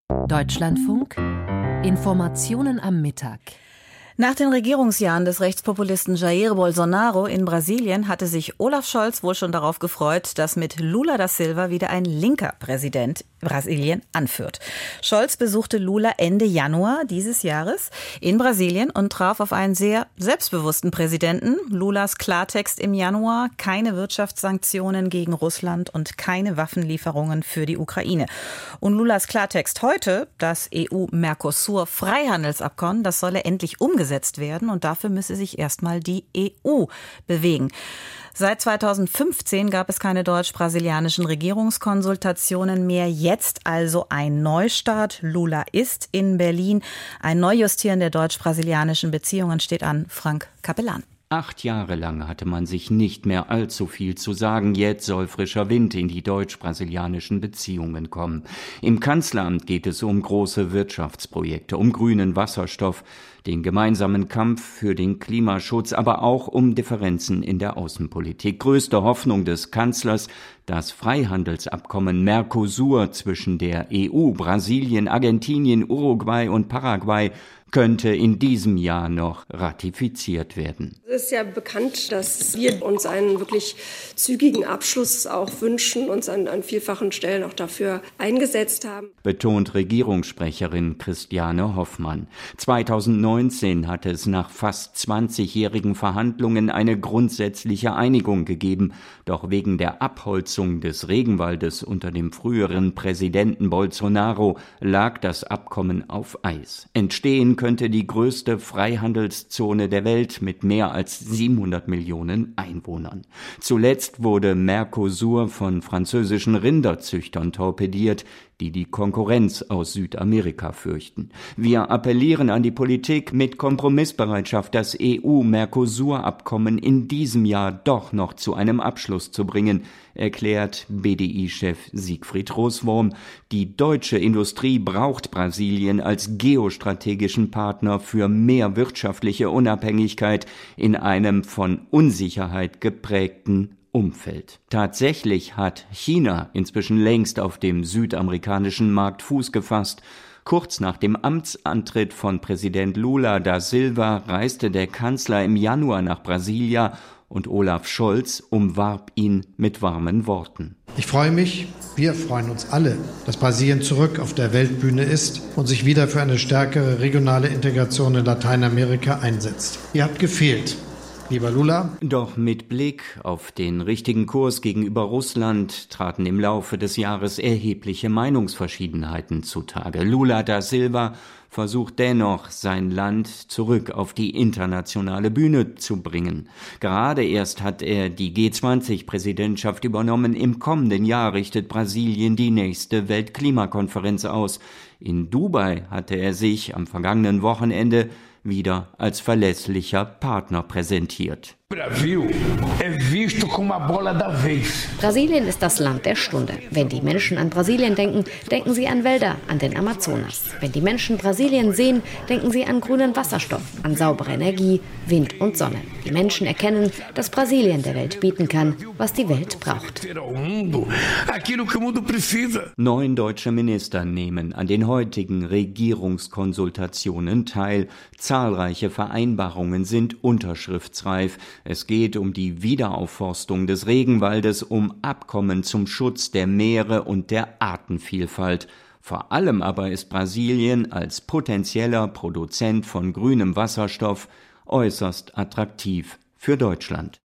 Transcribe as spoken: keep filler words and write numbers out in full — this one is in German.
Deutschlandfunk Informationen am Mittag. Nach den Regierungsjahren des Rechtspopulisten Jair Bolsonaro in Brasilien hatte sich Olaf Scholz wohl schon darauf gefreut, dass mit Lula da Silva wieder ein linker Präsident Brasilien anführt. Scholz besuchte Lula Ende Januar dieses Jahres in Brasilien und traf auf einen sehr selbstbewussten Präsidenten. Lulas Klartext im Januar: keine Wirtschaftssanktionen gegen Russland und keine Waffenlieferungen für die Ukraine. Und Lulas Klartext heute: das E U-Mercosur-Freihandelsabkommen, das solle endlich umgesetzt werden und dafür müsse sich erstmal die E U bewegen. Seit zweitausendfünfzehn gab es keine deutsch-brasilianischen Regierungskonsultationen mehr. Jetzt also ein Neustart. Lula ist in Berlin. Ein Neujustieren der deutsch-brasilianischen Beziehungen steht an. Frank Capellan. Acht Jahre lang hatte man sich nicht mehr allzu viel zu sagen. Jetzt soll frischer Wind in die deutsch-brasilianischen Beziehungen kommen. Im Kanzleramt geht es um große Wirtschaftsprojekte, um grünen Wasserstoff, den gemeinsamen Kampf für den Klimaschutz, aber auch um Differenzen in der Außenpolitik. Größte Hoffnung des Kanzlers: das Freihandelsabkommen Mercosur zwischen der E U, Brasilien, Argentinien, Uruguay und Paraguay könnte in diesem Jahr noch ratifiziert werden. Es ist ja bekannt, dass wir uns einen wirklich zügigen Abschluss auch wünschen, uns an, an vielfachen Stellen auch dafür eingesetzt haben. Betont Regierungssprecherin Christiane Hoffmann. zweitausendneunzehn hatte es nach fast zwanzigjährigen Verhandlungen eine grundsätzliche Einigung gegeben. Doch wegen der Abholzung des Regenwaldes unter dem früheren Präsidenten Bolsonaro lag das Abkommen auf Eis. Entstehen könnte die größte Freihandelszone der Welt mit mehr als siebenhundert Millionen Einwohnern. Zuletzt wurde Mercosur von französischen Rinderzüchtern torpediert, die die Konkurrenz aus Südamerika fürchten. Wir appellieren an die Politik, mit Kompromissbereitschaft das E U-Mercosur-Abkommen in diesem Jahr doch noch zu einem Abschluss zu bringen, erklärt B D I-Chef Siegfried Roswurm. Die deutsche Industrie braucht Brasilien als geostrategischen Partner für mehr wirtschaftliche Unabhängigkeit in einem von Unsicherheit geprägten Umfeld. Tatsächlich hat China inzwischen längst auf dem südamerikanischen Markt Fuß gefasst. Kurz nach dem Amtsantritt von Präsident Lula da Silva reiste der Kanzler im Januar nach Brasilia und Olaf Scholz umwarb ihn mit warmen Worten. Ich freue mich, wir freuen uns alle, dass Brasilien zurück auf der Weltbühne ist und sich wieder für eine stärkere regionale Integration in Lateinamerika einsetzt. Ihr habt gefehlt, lieber Lula. Doch mit Blick auf den richtigen Kurs gegenüber Russland traten im Laufe des Jahres erhebliche Meinungsverschiedenheiten zutage. Lula da Silva versucht dennoch, sein Land zurück auf die internationale Bühne zu bringen. Gerade erst hat er die G zwanzig-Präsidentschaft übernommen. Im kommenden Jahr richtet Brasilien die nächste Weltklimakonferenz aus. In Dubai hatte er sich am vergangenen Wochenende wieder als verlässlicher Partner präsentiert. Brasilien ist das Land der Stunde. Wenn die Menschen an Brasilien denken, denken sie an Wälder, an den Amazonas. Wenn die Menschen Brasilien sehen, denken sie an grünen Wasserstoff, an saubere Energie, Wind und Sonne. Die Menschen erkennen, dass Brasilien der Welt bieten kann, was die Welt braucht. Neun deutsche Minister nehmen an den heutigen Regierungskonsultationen teil. Zahlreiche Vereinbarungen sind unterschriftsreif. Es geht um die Wiederaufforstung des Regenwaldes, um Abkommen zum Schutz der Meere und der Artenvielfalt. Vor allem aber ist Brasilien als potenzieller Produzent von grünem Wasserstoff äußerst attraktiv für Deutschland.